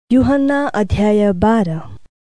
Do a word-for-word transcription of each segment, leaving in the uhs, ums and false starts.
यूहन्ना अध्याय बाह्र।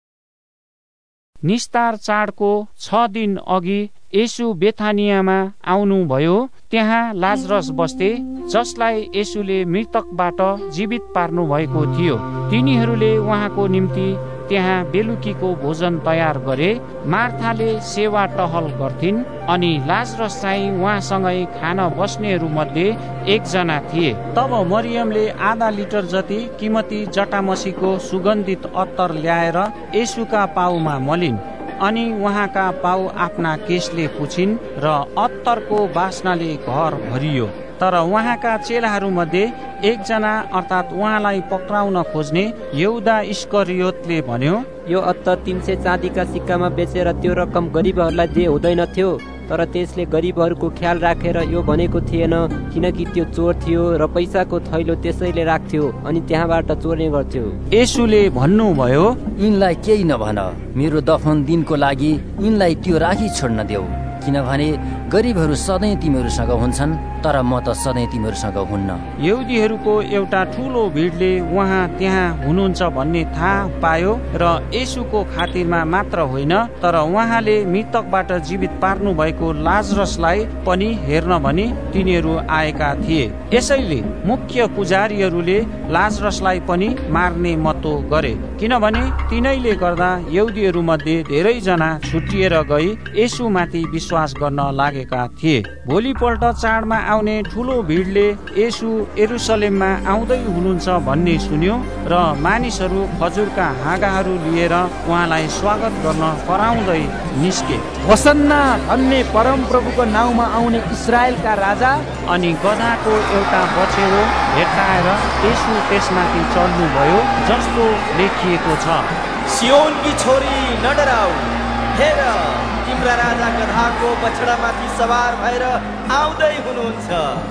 निस्तार चाडको छ दिन अघि येशू बेथानियामा आउनुभयो। त्यहाँ लाजरस बस्थे, जसलाई येशूले मृतकबाट जीवित पार्नु भएको थियो। तिनीहरूले उहाँको निम्ति त्यहाँ बेलुकीको भोजन तयार गरे। मार्थाले सेवा टहल गर्थिन् अनि लाजरस चाहिँ उहाँसँगै खान बस्नेहरू मध्ये एकजना थिए। तब मरियमले आधा लिटर जति किमती जटामसीको सुगन्धित अत्तर ल्याएर येशूका पाउमा मलिन् अनि उहाँका पाउ आफ्ना केशले पुछिन् र अत्तरको बास्नाले घर भरियो। तर उहाँका चेलाहरू मध्ये एकजना अर्थात् उहाँलाई पक्राउन खोज्ने यहुदा इस्करियोतले भन्यो, यो अत्तर तीन सय चाँदीका सिक्कामा बेचेर त्यो रकम गरिबहरूलाई दिए हुँदैनथ्यो। तर त्यसले गरिबहरूको ख्याल राखेर यो भनेको थिएन, किनकि त्यो चोर थियो र पैसाको थैलो त्यसैले राख्थ्यो अनि त्यहाँबाट चोर्ने गर्थ्यो। येशूले भन्नुभयो, यिनलाई केही नभन, मेरो दफन दिनको लागि यिनलाई त्यो राखी छोड्न देऊ, किनभने गरिबहरू सधैँ तिमीहरूसँग हुन्छन् तर म त सधैँ तिमीहरूसँग हुन्न। यहुदीहरूको एउटा ठुलो भिडले उहाँ त्यहाँ हुनुहुन्छ भन्ने थाहा पायो र येशूको खातिरमा मात्र होइन तर उहाँले मृतकबाट जीवित पार्नु भएको लाजरसलाई पनि हेर्न भनी तिनीहरू आएका थिए। यसैले मुख्य पुजारीहरूले लाजरसलाई पनि मार्ने मत्तो गरे, किनभने तिनैले गर्दा यहुदीहरू मध्ये धेरैजना छुटिएर गई येशूमाथि विश्वास गर्न लागेका थिए। भोलिपल्ट चाडमा आउने ठुलो भिडले येशू यरुसलेममा आउँदै हुनुहुन्छ भन्ने सुन्यो र मानिसहरू खजुरका हाँगाहरू लिएर उहाँलाई स्वागत गर्न कराउँदै निस्के। होसन्ना, धन्य परम प्रभुको नाउँमा आउने इस्राएलका राजा। अनि गधाको एउटा बछेडो भेट्टाएर येशू त्यसमाथि चढ्नुभयो, जस्तो लेखिएको छ, सियोनकी छोरी न डराऊ, हेर तिम्रा राजा गधाको बछडामाथि सवार भएर आउँदै हुनुहुन्छ।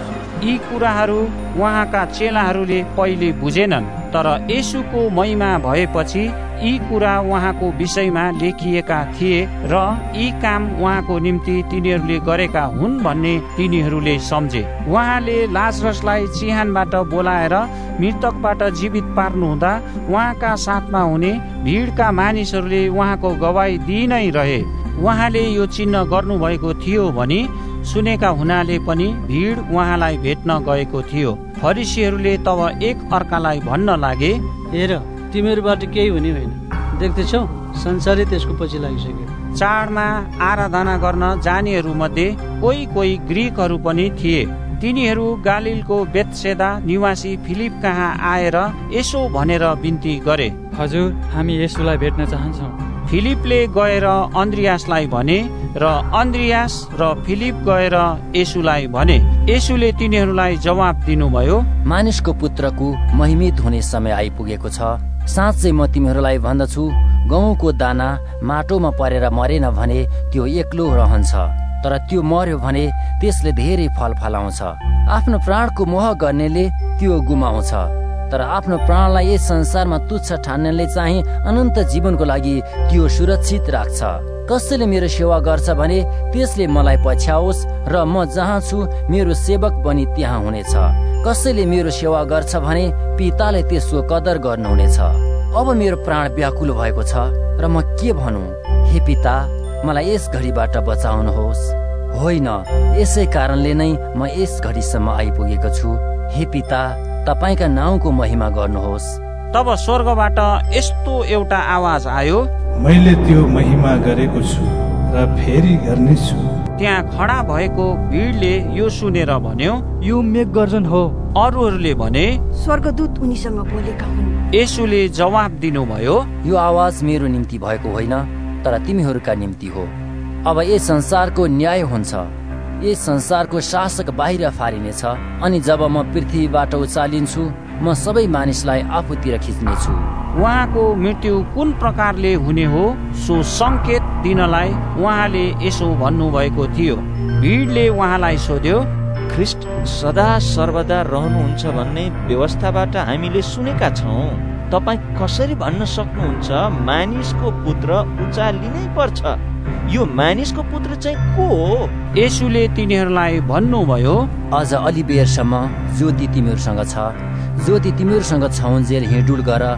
यी कुराहरू उहाँका चेलाहरूले पहिले बुझेनन्, तर येशूको महिमा भएपछि यी कुरा उहाँको विषयमा लेखिएका थिए र यी काम उहाँको निम्ति तिनीहरूले गरेका हुन् भन्ने तिनीहरूले सम्झे। उहाँले लाजरसलाई चिहानबाट बोलाएर मृतकबाट जीवित पार्नुहुँदा उहाँका साथमा हुने भिडका मानिसहरूले उहाँको गवाई दिइ नै रहे। उहाँले यो चिन्ह गर्नुभएको थियो भनी सुनेका हुनाले पनि भिड उहाँलाई भेट्न गएको थियो। फरिसीहरूले तब एक अर्कालाई भन्न लागे, हेर तिमीहरूबाट केही हुने होइन, देख्दैछौ संसारै त्यसको पछि लागिसक्यो। चाडमा आराधना गर्न जानेहरू मध्ये कोही कोही ग्रीकहरू पनि थिए। तिनीहरू गालिलको बेतसेदा निवासी फिलिप कहाँ आएर यसो भनेर बिन्ती गरे, हजुर हामी येशूलाई भेट्न चाहन्छौँ। फिलिपले गएर अन्द्रियासलाई भने र अन्द्रियास र फिलिप गएर येशूलाई भने। येशूले तिनीहरूलाई जवाब दिनुभयो, मानिसको पुत्रको महिमित हुने समय आइपुगेको छ। साँच्चै म तिमीहरूलाई भन्दछु, गहुँको दाना माटोमा परेर मरेन भने त्यो एक्लो रहन्छ, तर त्यो मर्यो भने त्यसले धेरै फल फलाउँछ। आफ्नो प्राणको मोह गर्नेले त्यो गुमाउँछ, तर आफ्नो प्राणलाई यस संसारमा तुच्छ ठान्नेले चाहिँ अनन्त जीवनको लागि त्यो सुरक्षित राख्छ। कसैले मेरो सेवा गर्छ भने त्यसले मलाई पछ्याओस् र म जहाँ छु मेरो सेवक पनि त्यहाँ हुनेछ। कसैले मेरो सेवा गर्छ भने पिताले त्यसको कदर गर्नुहुनेछ। अब मेरो प्राण व्याकुल भएको छ र म के भनौँ? हे पिता, मलाई यस घडीबाट बचाउनुहोस्। होइन, यसै कारणले नै म यस घडीसम्म आइपुगेको छु। हे पिता, तपाईका नाउँको महिमा गर्नुहोस्। तब स्वर्गबाट यस्तो एउटा आवाज आयो, मैले त्यो महिमा गरेको छु र फेरि गर्नेछु। त्यहाँ खडा भएको भिडले यो सुनेर भन्यो, यो मेघगर्जन हो। अरूहरूले भने, स्वर्गदूत उनीसँग बोलेका हुन्। येशूले जवाब दिनुभयो, यो आवाज मेरो निम्ति भएको होइन तर तिमीहरूका निम्ति हो। अब यस संसारको न्याय हुन्छ। यस संसारको शासक बाहिर फारिनेछ अनि जब म पृथ्वीबाट उचालिन्छु म सबै मानिसलाई आफूतिर खिच्नेछु। उहाँको मृत्यु कुन प्रकारले हुने हो सो संकेत दिनलाई उहाँले यसो भन्नुभएको थियो। भिडले उहाँलाई सोध्यो, ख्रिस्ट सदा सर्वदा रहनुहुन्छ भन्ने व्यवस्थाबाट हामीले सुनेका छौँ। तपाईँ कसरी भन्न सक्नुहुन्छ मानिसको पुत्र उचालिनै पर्छ? यो मानिसको पुत्र चाहिँ को हो? येशूले तिनीहरूलाई भन्नुभयो, अझ अलि बेरसम्म ज्योति तिमीहरूसँग छ, ज्योति तिमीहरूसँग छाउन्जेल हिँडुल गर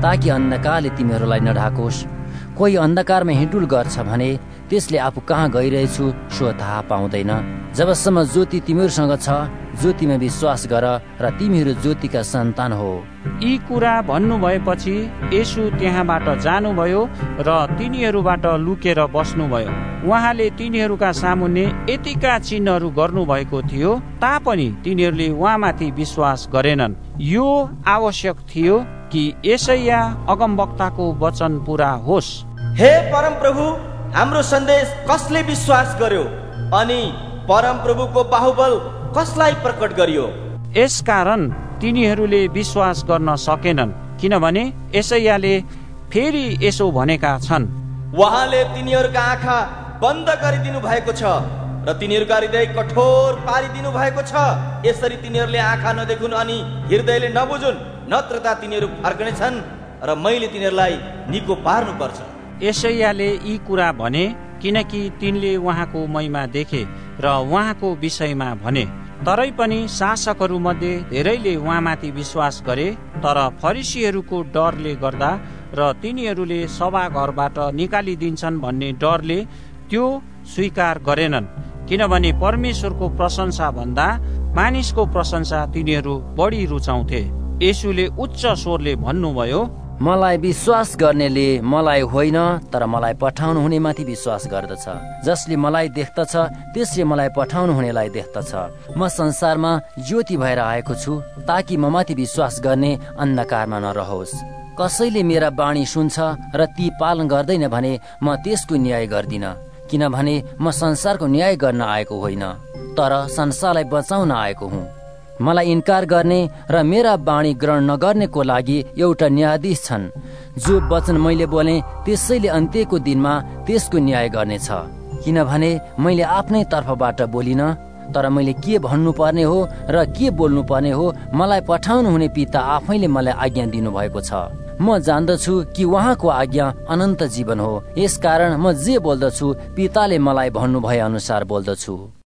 ताकि अन्धकारले तिमीहरूलाई नढाकोस्। कोही अन्धकारमा हिँडुल गर्छ भने त्यसले आफू कहाँ गइरहेछु सो थाहा पाउँदैन। जबसम्म ज्योति तिमीहरूसँग छ, ज्योतिमा विश्वास गर र तिमीहरू ज्योतिका सन्तान हो। यी कुरा भन्नु भएपछि येशू त्यहाँबाट जानुभयो र तिनीहरूबाट लुकेर बस्नुभयो। उहाँले तिनीहरूका सामुन्ने यतिका चिन्हहरू गर्नुभएको थियो तापनि तिनीहरूले उहाँमाथि विश्वास गरेनन्। यो आवश्यक थियो कि यशाया अगमवक्ताको वचन पूरा होस्। हे परमप्रभु, हाम्रो सन्देश कसले विश्वास गर्यो अनि परमप्रभुको बाहुबल कसलाई प्रकट गरियो? यसकारण तिनीहरूले विश्वास गर्न सकेनन्, किनभने यशायाले फेरि यसो भनेका छन्, उहाँले तिनीहरूका आँखा बन्द गरिदिनु भएको छ र तिनीहरूका हृदय कठोर पारिदिनु भएको छ। यसरी तिनीहरूले आँखा नदेखुन् अनि हृदयले नबुझुन्, नत्रता तिनीहरू फर्कनेछन् र मैले तिनीहरूलाई निको पार्नु पर्छ। यशायाले यी कुरा भने किनकि तिनले उहाँको महिमा देखे र उहाँको विषयमा भने। तरै पनि शासकहरू मध्ये धेरैले उहाँमाथि विश्वास गरे, तर फरिसीहरूको डरले गर्दा र तिनीहरूले सभाघरबाट निकालिदिन्छन् भन्ने डरले त्यो स्वीकार गरेनन्, किनभने परमेश्वरको प्रशंसा भन्दा मानिसको प्रशंसा तिनीहरू बढी रुचाउँथे। येशूले उच्च स्वरले भन्नुभयो, मलाई विश्वास गर्नेले मलाई होइन तर मलाई पठाउनु हुने माथि विश्वास गर्दछ। जसले मलाई देख्दछ त्यसले मलाई पठाउनु हुनेलाई देख्दछ। म संसारमा ज्योति भएर आएको छु ताकि म माथि विश्वास गर्ने अन्धकारमा नरहोस्। कसैले मेरा बाणी सुन्छ र ती पालन गर्दैन भने म त्यसको न्याय गर्दिन, किनभने म संसारको न्याय गर्न आएको होइन तर संसारलाई बचाउन आएको हुँ। मलाई इन्कार गर्ने र मेरा बाणी ग्रहण नगर्नेको लागि एउटा न्यायाधीश छन्। जो वचन मैले बोले त्यसैले अन्त्यको दिनमा त्यसको न्याय गर्नेछ, किनभने मैले आफ्नै तर्फबाट बोलिन, तर मैले के भन्नुपर्ने हो र के बोल्नु पर्ने हो मलाई पठाउनु हुने पिता आफैले मलाई आज्ञा दिनुभएको छ। म जान्दछु कि उहाँको आज्ञा अनन्त जीवन हो, यसकारण म जे बोल्दछु पिताले मलाई भन्नुभए अनुसार बोल्दछु।